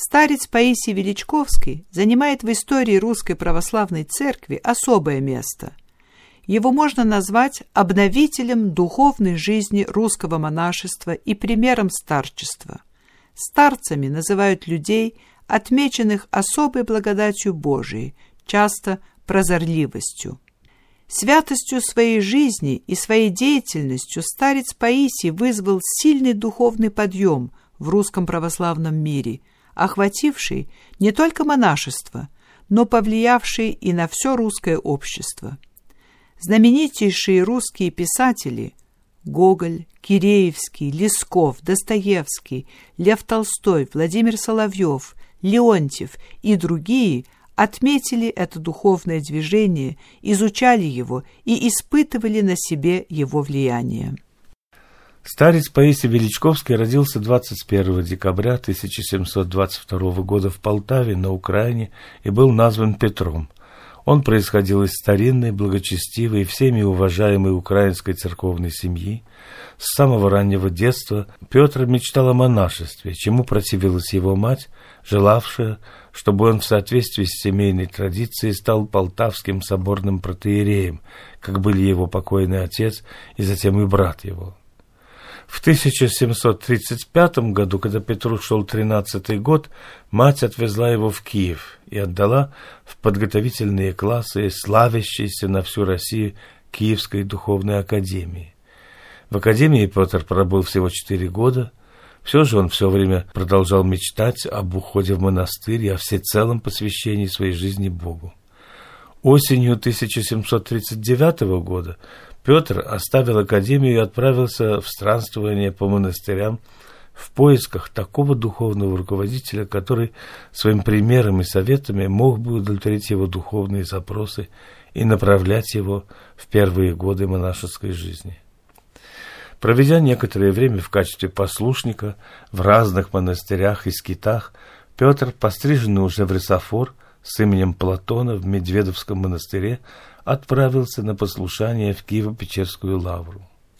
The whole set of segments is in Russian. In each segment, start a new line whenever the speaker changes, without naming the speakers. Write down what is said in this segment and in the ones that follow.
Старец Паисий Величковский занимает в истории Русской Православной Церкви особое место. Его можно назвать обновителем духовной жизни русского монашества и примером старчества. Старцами называют людей, отмеченных особой благодатью Божией, часто прозорливостью. Святостью своей жизни и своей деятельностью старец Паисий вызвал сильный духовный подъем в русском православном мире, охвативший не только монашество, но повлиявший и на все русское общество. Знаменитейшие русские писатели Гоголь, Киреевский, Лесков, Достоевский, Лев Толстой, Владимир Соловьев, Леонтьев и другие отметили это духовное движение, изучали его и испытывали на себе его влияние.
Старец Паисий Величковский родился 21 декабря 1722 года в Полтаве на Украине и был назван Петром. Он происходил из старинной, благочестивой и всеми уважаемой украинской церковной семьи. С самого раннего детства Петр мечтал о монашестве, чему противилась его мать, желавшая, чтобы он в соответствии с семейной традицией стал полтавским соборным протоиереем, как были его покойный отец и затем и брат его. В 1735 году, когда Петру шел 13-й год, мать отвезла его в Киев и отдала в подготовительные классы славящейся на всю Россию Киевской духовной академии. В академии Петр пробыл всего 4 года. Все же он все время продолжал мечтать об уходе в монастырь и о всецелом посвящении своей жизни Богу. Осенью 1739 года Петр оставил академию и отправился в странствование по монастырям в поисках такого духовного руководителя, который своим примером и советами мог бы удовлетворить его духовные запросы и направлять его в первые годы монашеской жизни. Проведя некоторое время в качестве послушника в разных монастырях и скитах, Петр, постриженный уже в рисофор с именем Платона в Медведовском монастыре, отправился на послушание в Киево-Печерскую лавру.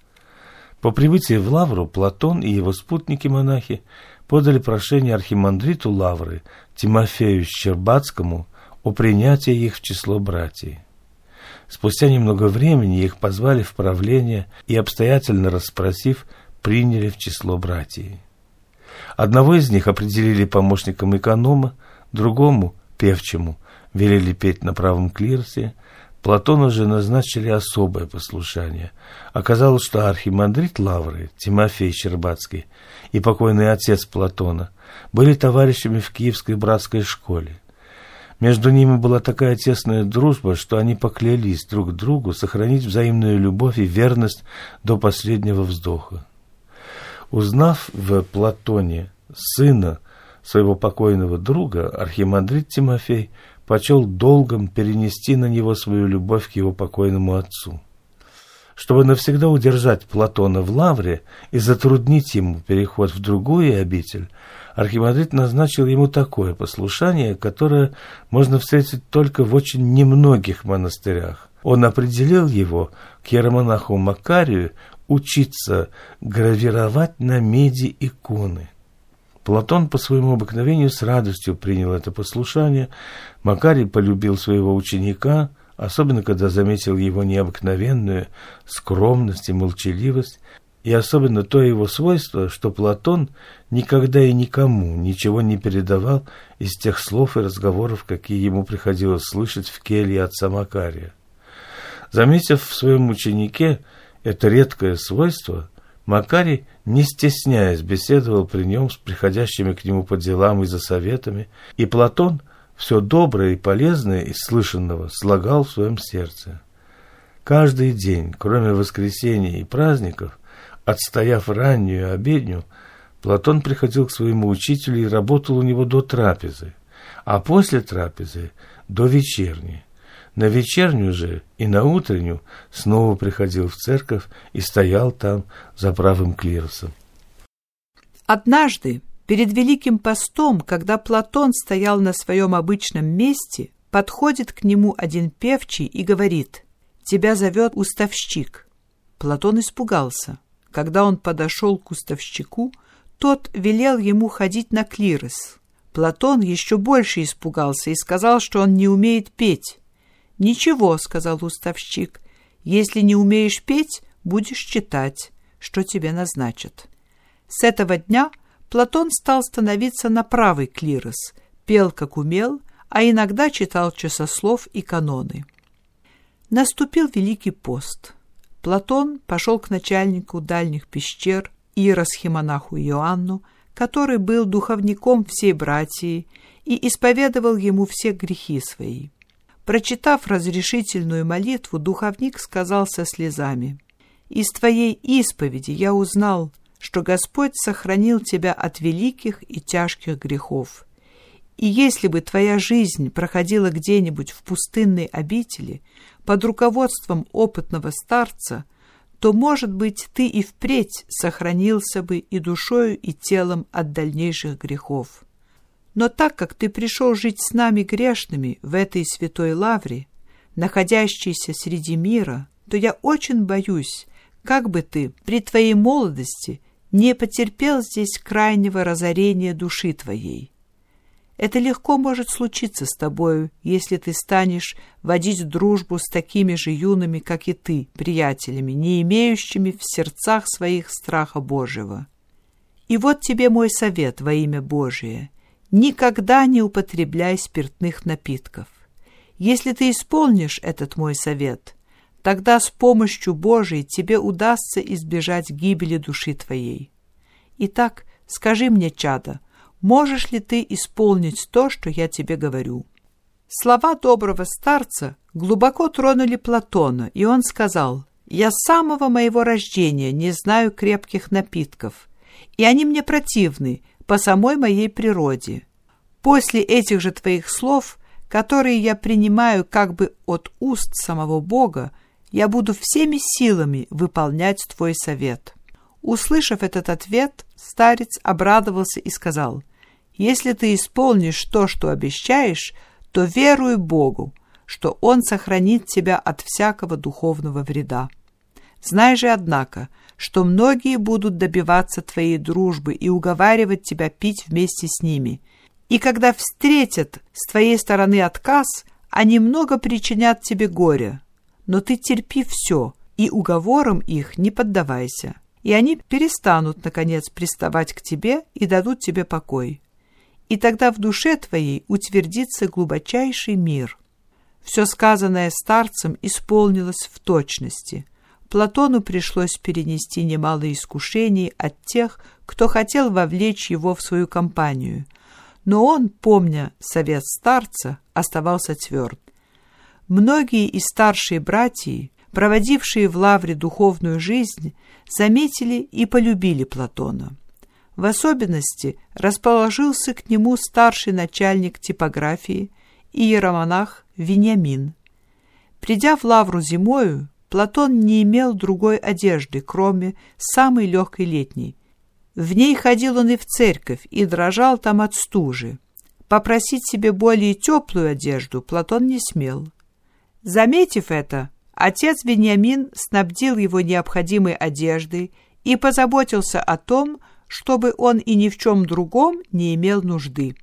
По прибытии в лавру Платон и его спутники-монахи подали прошение архимандриту лавры Тимофею Щербацкому о принятии их в число братьев. Спустя немного времени их позвали в правление и, обстоятельно расспросив, приняли в число братьев. Одного из них определили помощником эконома, другому, певчему, велели петь на правом клиросе. Платону же назначили особое послушание. Оказалось, что архимандрит лавры Тимофей Щербацкий и покойный отец Платона были товарищами в Киевской братской школе. Между ними была такая тесная дружба, что они поклялись друг другу сохранить взаимную любовь и верность до последнего вздоха. Узнав в Платоне сына своего покойного друга, архимандрит Тимофей почел долгом перенести на него свою любовь к его покойному отцу. Чтобы навсегда удержать Платона в лавре и затруднить ему переход в другую обитель, архимандрит назначил ему такое послушание, которое можно встретить только в очень немногих монастырях. Он определил его к иеромонаху Макарию учиться гравировать на меди иконы. Платон по своему обыкновению с радостью принял это послушание. Макарий полюбил своего ученика, особенно когда заметил его необыкновенную скромность и молчаливость, и особенно то его свойство, что Платон никогда и никому ничего не передавал из тех слов и разговоров, какие ему приходилось слышать в келье отца Макария. Заметив в своем ученике это редкое свойство, Макарий, не стесняясь, беседовал при нем с приходящими к нему по делам и за советами, и Платон все доброе и полезное из слышанного слагал в своем сердце. Каждый день, кроме воскресенья и праздников, отстояв раннюю обедню, Платон приходил к своему учителю и работал у него до трапезы, а после трапезы до вечерней. На вечернюю же и на утреннюю снова приходил в церковь и стоял там за правым клиросом.
Однажды, перед Великим постом, когда Платон стоял на своем обычном месте, подходит к нему один певчий и говорит: «Тебя зовет уставщик». Платон испугался. Когда он подошел к уставщику, тот велел ему ходить на клирос. Платон еще больше испугался и сказал, что он не умеет петь. «Ничего», — сказал уставщик, — «если не умеешь петь, будешь читать, что тебе назначат». С этого дня Платон стал становиться на правый клирос, пел как умел, а иногда читал часослов и каноны. Наступил Великий пост. Платон пошел к начальнику дальних пещер, иеросхимонаху Иоанну, который был духовником всей братии, и исповедовал ему все грехи свои. Прочитав разрешительную молитву, духовник сказал со слезами: «Из твоей исповеди я узнал, что Господь сохранил тебя от великих и тяжких грехов. И если бы твоя жизнь проходила где-нибудь в пустынной обители под руководством опытного старца, то, может быть, ты и впредь сохранился бы и душою, и телом от дальнейших грехов. Но так как ты пришел жить с нами грешными в этой святой лавре, находящейся среди мира, то я очень боюсь, как бы ты при твоей молодости не потерпел здесь крайнего разорения души твоей. Это легко может случиться с тобою, если ты станешь водить дружбу с такими же юными, как и ты, приятелями, не имеющими в сердцах своих страха Божьего. И вот тебе мой совет во имя Божие: никогда не употребляй спиртных напитков. Если ты исполнишь этот мой совет, тогда с помощью Божией тебе удастся избежать гибели души твоей. Итак, скажи мне, чадо, можешь ли ты исполнить то, что я тебе говорю?» Слова доброго старца глубоко тронули Платона, и он сказал: «Я с самого моего рождения не знаю крепких напитков, и они мне противны по самой моей природе. После этих же твоих слов, которые я принимаю как бы от уст самого Бога, я буду всеми силами выполнять твой совет». Услышав этот ответ, старец обрадовался и сказал: «Если ты исполнишь то, что обещаешь, то веруй Богу, что Он сохранит тебя от всякого духовного вреда. Знай же, однако, что многие будут добиваться твоей дружбы и уговаривать тебя пить вместе с ними, и когда встретят с твоей стороны отказ, они много причинят тебе горя, но ты терпи все, и уговорам их не поддавайся, и они перестанут, наконец, приставать к тебе и дадут тебе покой. И тогда в душе твоей утвердится глубочайший мир». Все сказанное старцем исполнилось в точности. Платону пришлось перенести немало искушений от тех, кто хотел вовлечь его в свою компанию, но он, помня совет старца, оставался тверд. Многие из старшей братьи, проводившие в лавре духовную жизнь, заметили и полюбили Платона. В особенности расположился к нему старший начальник типографии, иеромонах Вениамин. Придя в лавру зимою, Платон не имел другой одежды, кроме самой легкой летней. В ней ходил он и в церковь, и дрожал там от стужи. Попросить себе более теплую одежду Платон не смел. Заметив это, отец Вениамин снабдил его необходимой одеждой и позаботился о том, чтобы он и ни в чем другом не имел нужды.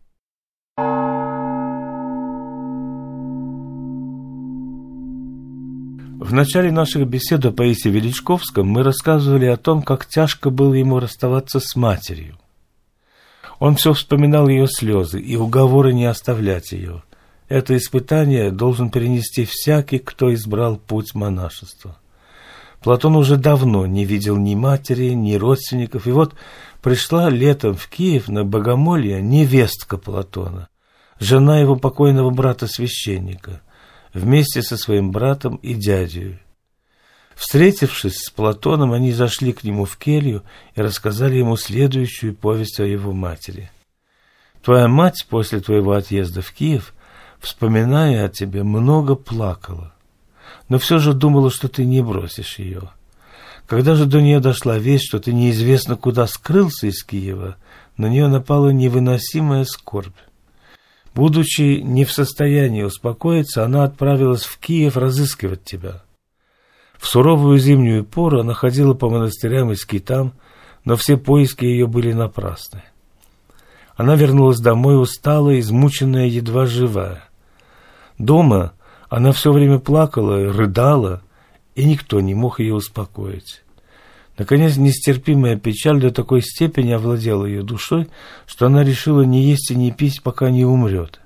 В начале наших бесед о Паисии Величковском мы рассказывали о том, как тяжко было ему расставаться с матерью. Он все вспоминал ее слезы и уговоры не оставлять ее. Это испытание должен перенести всякий, кто избрал путь монашества. Платон уже давно не видел ни матери, ни родственников, и вот пришла летом в Киев на богомолье невестка Платона, жена его покойного брата-священника, вместе со своим братом и дядей. Встретившись с Платоном, они зашли к нему в келью и рассказали ему следующую повесть о его матери. «Твоя мать после твоего отъезда в Киев, вспоминая о тебе, много плакала, но все же думала, что ты не бросишь ее. Когда же до нее дошла весть, что ты неизвестно куда скрылся из Киева, на нее напала невыносимая скорбь. Будучи не в состоянии успокоиться, она отправилась в Киев разыскивать тебя. В суровую зимнюю пору она ходила по монастырям и скитам, но все поиски ее были напрасны. Она вернулась домой усталая, измученная, едва живая. Дома она все время плакала, рыдала, и никто не мог ее успокоить. Наконец, нестерпимая печаль до такой степени овладела ее душой, что она решила не есть и не пить, пока не умрет.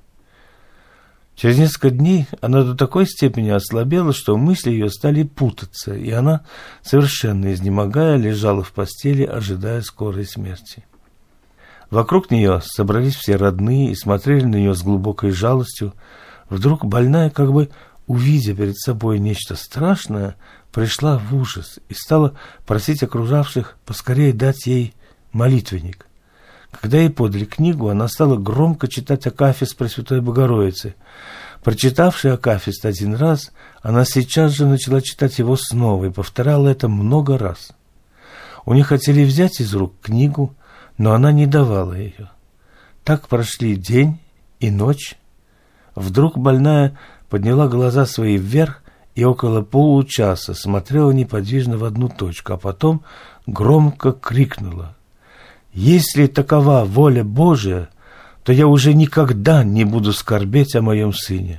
Через несколько дней она до такой степени ослабела, что мысли ее стали путаться, и она, совершенно изнемогая, лежала в постели, ожидая скорой смерти. Вокруг нее собрались все родные и смотрели на нее с глубокой жалостью. Вдруг больная, как бы увидя перед собой нечто страшное, пришла в ужас и стала просить окружавших поскорее дать ей молитвенник. Когда ей подали книгу, она стала громко читать акафист Пресвятой Богородицы. Прочитавши акафист один раз, она сейчас же начала читать его снова и повторяла это много раз. У них хотели взять из рук книгу, но она не давала ее. Так прошли день и ночь. Вдруг больная подняла глаза свои вверх и около получаса смотрела неподвижно в одну точку, а потом громко крикнула: «Если такова воля Божия, то я уже никогда не буду скорбеть о моем сыне».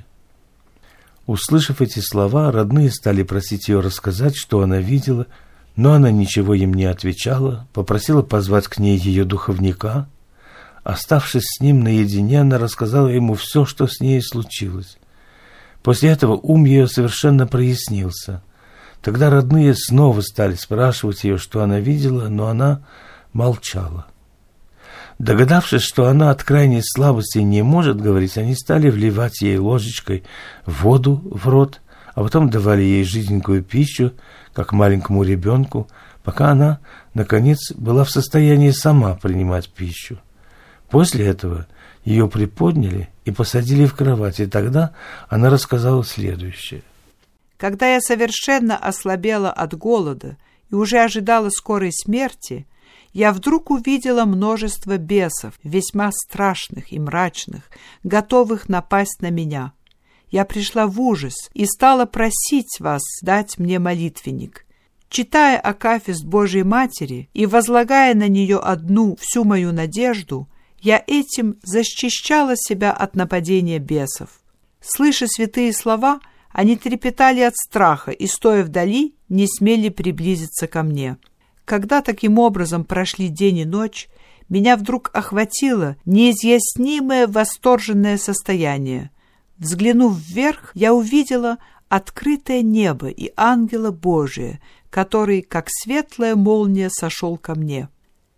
Услышав эти слова, родные стали просить ее рассказать, что она видела, но она ничего им не отвечала, попросила позвать к ней ее духовника. Оставшись с ним наедине, она рассказала ему все, что с ней случилось. После этого ум ее совершенно прояснился. Тогда родные снова стали спрашивать ее, что она видела, но она молчала. Догадавшись, что она от крайней слабости не может говорить, они стали вливать ей ложечкой воду в рот, а потом давали ей жиденькую пищу, как маленькому ребенку, пока она, наконец, была в состоянии сама принимать пищу. После этого ее приподняли и посадили в кровать, и тогда она рассказала следующее.
«Когда я совершенно ослабела от голода и уже ожидала скорой смерти, я вдруг увидела множество бесов, весьма страшных и мрачных, готовых напасть на меня. Я пришла в ужас и стала просить вас дать мне молитвенник. Читая акафист Божией Матери и возлагая на нее одну всю мою надежду, я этим защищала себя от нападения бесов. Слыша святые слова, они трепетали от страха и, стоя вдали, не смели приблизиться ко мне. Когда таким образом прошли день и ночь, меня вдруг охватило неизъяснимое восторженное состояние. Взглянув вверх, я увидела открытое небо и ангела Божия, который, как светлая молния, сошел ко мне.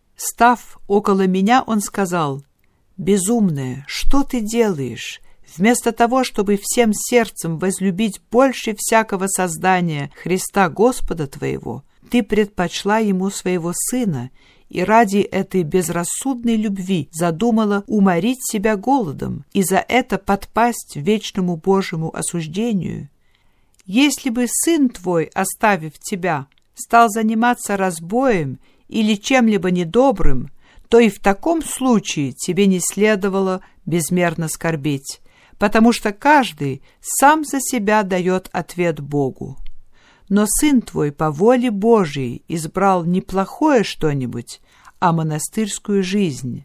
Став около меня, он сказал: «Безумная, что ты делаешь? Вместо того, чтобы всем сердцем возлюбить больше всякого создания Христа Господа твоего, ты предпочла ему своего сына и ради этой безрассудной любви задумала уморить себя голодом и за это подпасть вечному Божьему осуждению. Если бы сын твой, оставив тебя, стал заниматься разбоем или чем-либо недобрым, то и в таком случае тебе не следовало безмерно скорбеть, потому что каждый сам за себя дает ответ Богу. Но сын твой по воле Божией избрал не плохое что-нибудь, а монастырскую жизнь.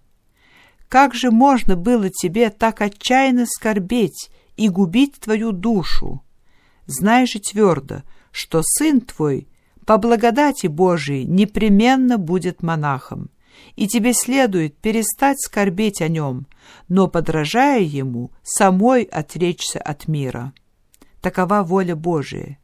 Как же можно было тебе так отчаянно скорбеть и губить твою душу? Знай же твердо, что сын твой по благодати Божией непременно будет монахом, и тебе следует перестать скорбеть о нем, но, подражая ему, самой отречься от мира. Такова воля Божия.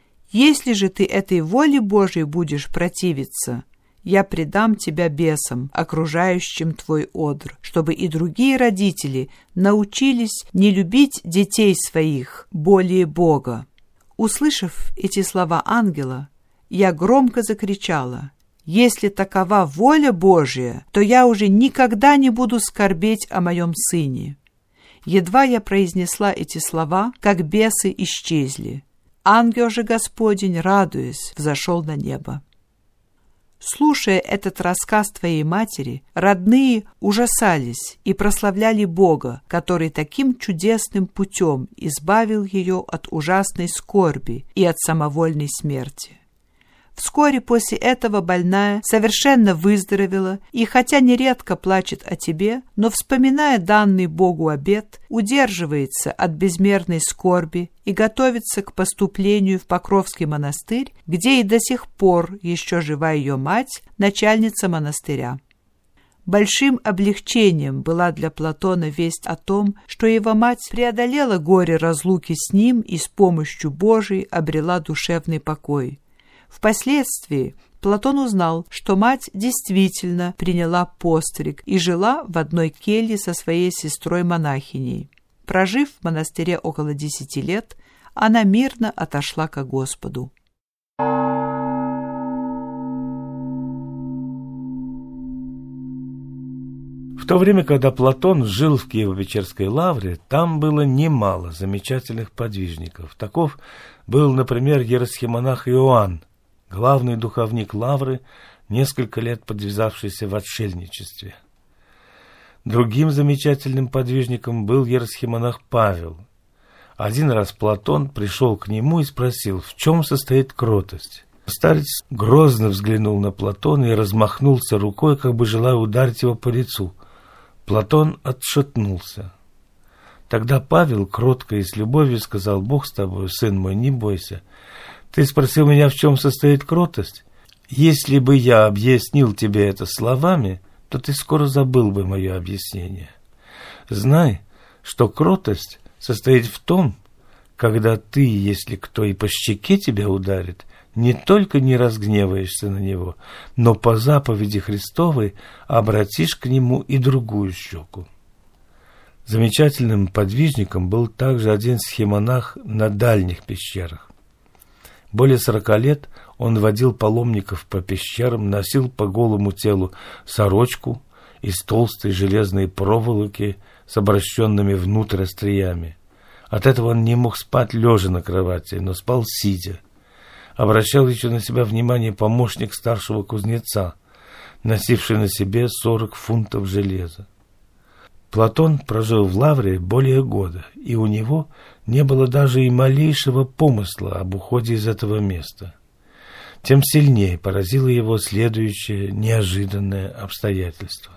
Если же ты этой воле Божией будешь противиться, я предам тебя бесам, окружающим твой одр, чтобы и другие родители научились не любить детей своих более Бога». Услышав эти слова ангела, я громко закричала: «Если такова воля Божия, то я уже никогда не буду скорбеть о моем сыне». Едва я произнесла эти слова, как бесы исчезли. Ангел же Господень, радуясь, взошел на небо. Слушая этот рассказ твоей матери, родные ужасались и прославляли Бога, который таким чудесным путем избавил ее от ужасной скорби и от самовольной смерти. Вскоре после этого больная совершенно выздоровела и, хотя нередко плачет о тебе, но, вспоминая данный Богу обет, удерживается от безмерной скорби и готовится к поступлению в Покровский монастырь, где и до сих пор еще жива ее мать, начальница монастыря. Большим облегчением была для Платона весть о том, что его мать преодолела горе разлуки с ним и с помощью Божией обрела душевный покой. Впоследствии Платон узнал, что мать действительно приняла постриг и жила в одной келье со своей сестрой-монахиней. Прожив в монастыре около 10 лет, она мирно отошла ко Господу.
В то время, когда Платон жил в Киево-Печерской лавре, там было немало замечательных подвижников. Таков был, например, иеросхимонах Иоанн, главный духовник лавры, несколько лет подвязавшийся в отшельничестве. Другим замечательным подвижником был иеросхимонах Павел. Один раз Платон пришел к нему и спросил, в чем состоит кротость. Старец грозно взглянул на Платона и размахнулся рукой, как бы желая ударить его по лицу. Платон отшатнулся. Тогда Павел кротко и с любовью сказал: «Бог с тобой, сын мой, не бойся. Ты спросил меня, в чем состоит кротость? Если бы я объяснил тебе это словами, то ты скоро забыл бы мое объяснение. Знай, что кротость состоит в том, когда ты, если кто и по щеке тебя ударит, не только не разгневаешься на него, но по заповеди Христовой обратишь к нему и другую щеку». Замечательным подвижником был также один схимонах на дальних пещерах. Более 40 лет он водил паломников по пещерам, носил по голому телу сорочку из толстой железной проволоки с обращенными внутрь остриями. От этого он не мог спать лежа на кровати, но спал сидя. Обращал еще на себя внимание помощник старшего кузнеца, носивший на себе 40 фунтов железа. Платон прожил в лавре более года, и у него не было даже и малейшего помысла об уходе из этого места. Тем сильнее поразило его следующее неожиданное обстоятельство.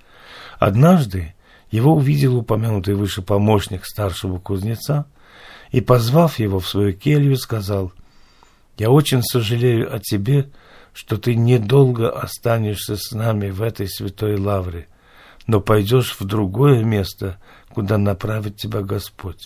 Однажды его увидел упомянутый выше помощник старшего кузнеца и, позвав его в свою келью, сказал: «Я очень сожалею о тебе, что ты недолго останешься с нами в этой святой лавре, но пойдешь в другое место, куда направит тебя Господь».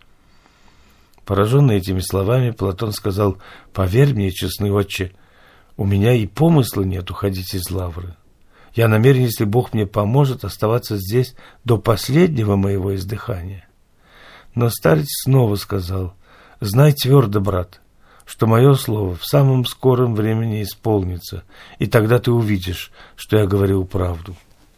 Пораженный этими словами, Платон сказал: «Поверь мне, честный отче, у меня и помысла нет уходить из лавры. Я намерен, если Бог мне поможет, оставаться здесь до последнего моего издыхания». Но старец снова сказал: «Знай твердо, брат, что мое слово в самом скором времени исполнится, и тогда ты увидишь, что я говорил правду».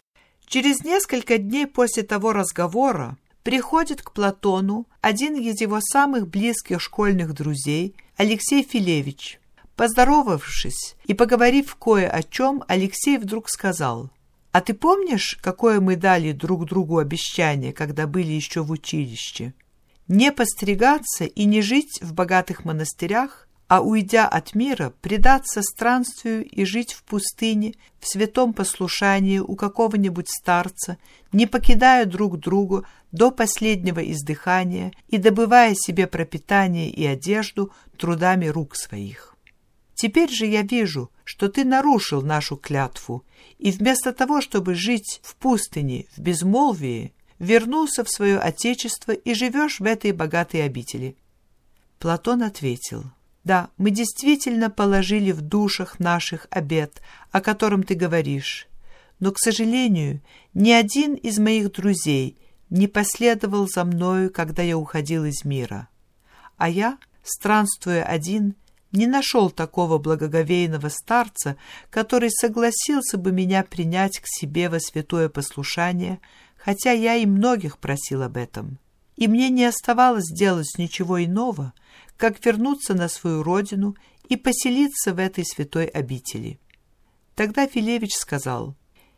Через несколько дней после того разговора приходит к Платону один из его самых близких школьных друзей, Алексей Филевич. Поздоровавшись и поговорив кое о чем, Алексей вдруг сказал: «А ты помнишь, какое мы дали друг другу обещание, когда были еще в училище? Не постригаться и не жить в богатых монастырях, а, уйдя от мира, предаться странствию и жить в пустыне, в святом послушании у какого-нибудь старца, не покидая друг другу до последнего издыхания и добывая себе пропитание и одежду трудами рук своих. Теперь же я вижу, что ты нарушил нашу клятву, и вместо того, чтобы жить в пустыне, в безмолвии, вернулся в свое отечество и живешь в этой богатой обители». Платон ответил: «Да, мы действительно положили в душах наших обет, о котором ты говоришь, но, к сожалению, ни один из моих друзей не последовал за мною, когда я уходил из мира. А я, странствуя один, не нашел такого благоговейного старца, который согласился бы меня принять к себе во святое послушание, хотя я и многих просил об этом. И мне не оставалось делать ничего иного, как вернуться на свою родину и поселиться в этой святой обители». Тогда Филевич сказал: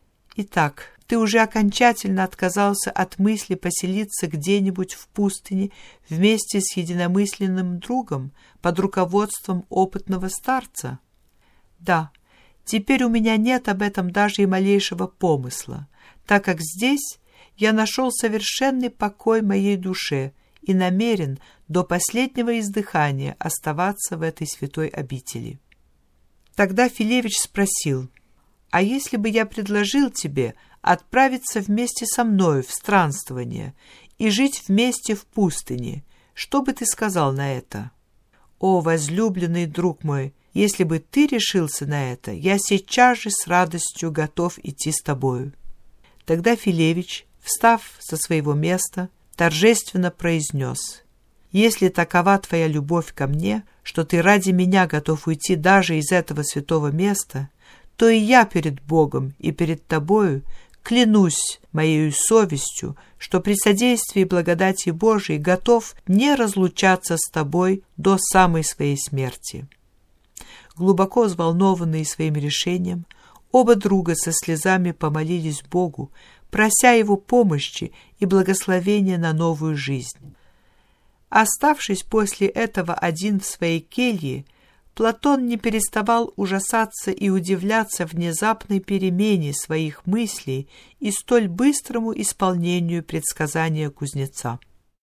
«Итак, ты уже окончательно отказался от мысли поселиться где-нибудь в пустыне вместе с единомысленным другом под руководством опытного старца? Да, теперь у меня нет об этом даже и малейшего помысла, так как здесь я нашел совершенный покой моей душе и намерен до последнего издыхания оставаться в этой святой обители. Тогда Филевич спросил: «А если бы я предложил тебе отправиться вместе со мною в странствование и жить вместе в пустыне, что бы ты сказал на это?» «О, возлюбленный друг мой, если бы ты решился на это, я сейчас же с радостью готов идти с тобою». Тогда Филевич, встав со своего места, торжественно произнес: «Если такова твоя любовь ко мне, что ты ради меня готов уйти даже из этого святого места, то и я перед Богом и перед тобою клянусь моею совестью, что при содействии благодати Божией готов не разлучаться с тобой до самой своей смерти». Глубоко взволнованные своим решением, оба друга со слезами помолились Богу, прося Его помощи и благословения на новую жизнь. Оставшись после этого один в своей келье, Платон не переставал ужасаться и удивляться внезапной перемене своих мыслей и столь быстрому исполнению предсказания кузнеца.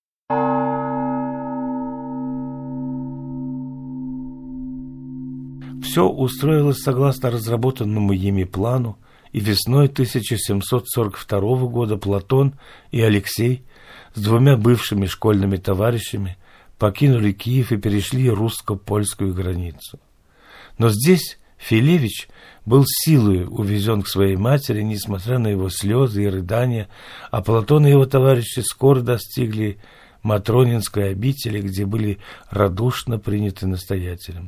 Все устроилось согласно разработанному ими плану, и весной 1742 года Платон и Алексей с двумя бывшими школьными товарищами покинули Киев и перешли русско-польскую границу. Но здесь Филевич был силой увезен к своей матери, несмотря на его слезы и рыдания, а Платон и его товарищи скоро достигли Матронинской обители, где были радушно приняты настоятелем.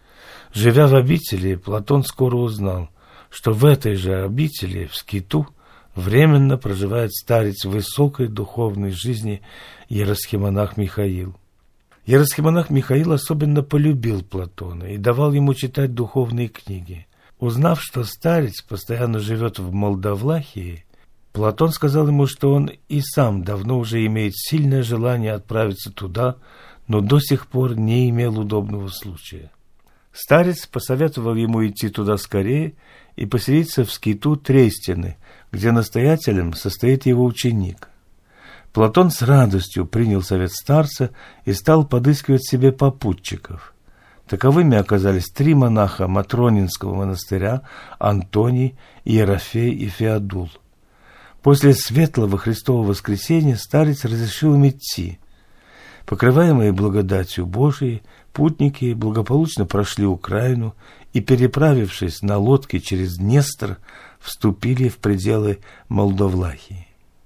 Живя в обители, Платон скоро узнал, что в этой же обители, в скиту, временно проживает старец высокой духовной жизни иеросхимонах Михаил. Иеросхимонах Михаил особенно полюбил Платона и давал ему читать духовные книги. Узнав, что старец постоянно живет в Молдавлахии, Платон сказал ему, что он и сам давно уже имеет сильное желание отправиться туда, но до сих пор не имел удобного случая. Старец посоветовал ему идти туда скорее и поселиться в скиту Трестины, где настоятелем состоит его ученик. Платон с радостью принял совет старца и стал подыскивать себе попутчиков. Таковыми оказались 3 монаха Матронинского монастыря: Антоний, Иерофей и Феодул. После светлого Христового воскресения старец разрешил им идти. Покрываемые благодатью Божией, путники благополучно прошли Украину и, переправившись на лодке через Днестр, вступили в пределы Молдавлахии.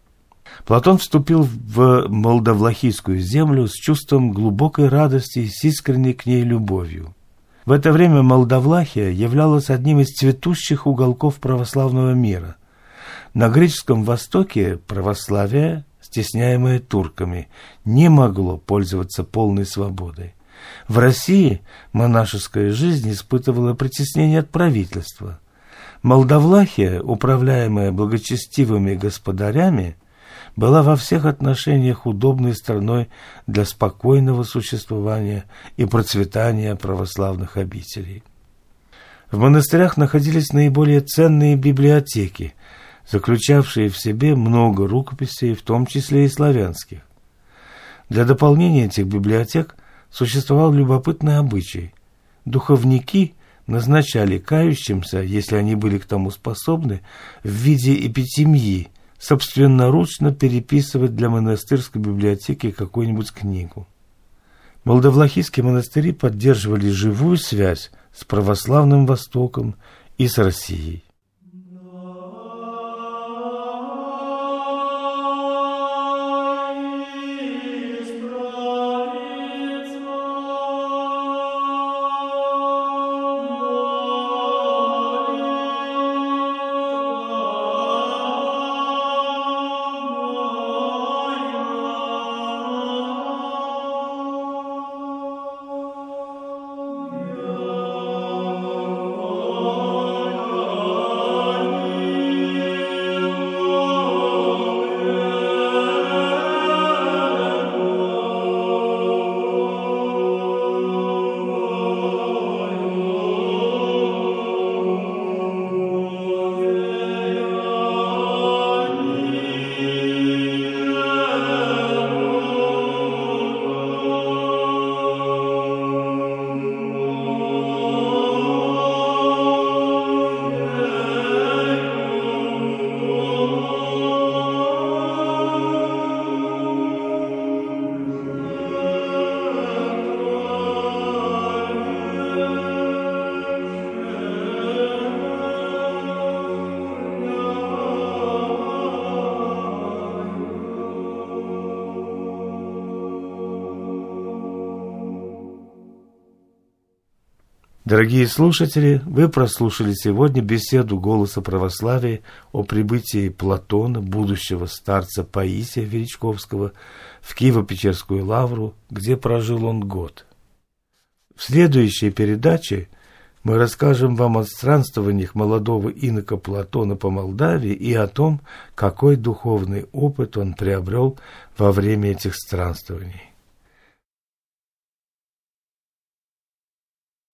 Платон вступил в молдавлахийскую землю с чувством глубокой радости и с искренней к ней любовью. В это время Молдавлахия являлась одним из цветущих уголков православного мира. На греческом Востоке православие, стесняемое турками, не могло пользоваться полной свободой. В России монашеская жизнь испытывала притеснение от правительства. Молдавлахия, управляемая благочестивыми господарями, была во всех отношениях удобной страной для спокойного существования и процветания православных обителей. В монастырях находились наиболее ценные библиотеки, заключавшие в себе много рукописей, в том числе и славянских. Для дополнения этих библиотек существовал любопытный обычай. Духовники назначали кающимся, если они были к тому способны, в виде эпитемьи, собственноручно переписывать для монастырской библиотеки какую-нибудь книгу. Молдавлахийские монастыри поддерживали живую связь с православным Востоком и с Россией. Дорогие слушатели, вы прослушали сегодня беседу «Голоса православия» о прибытии Платона, будущего старца Паисия Величковского, в Киево-Печерскую лавру, где прожил он год. В следующей передаче мы расскажем вам о странствованиях молодого инока Платона по Молдавии и о том, какой духовный опыт он приобрел во время этих странствований.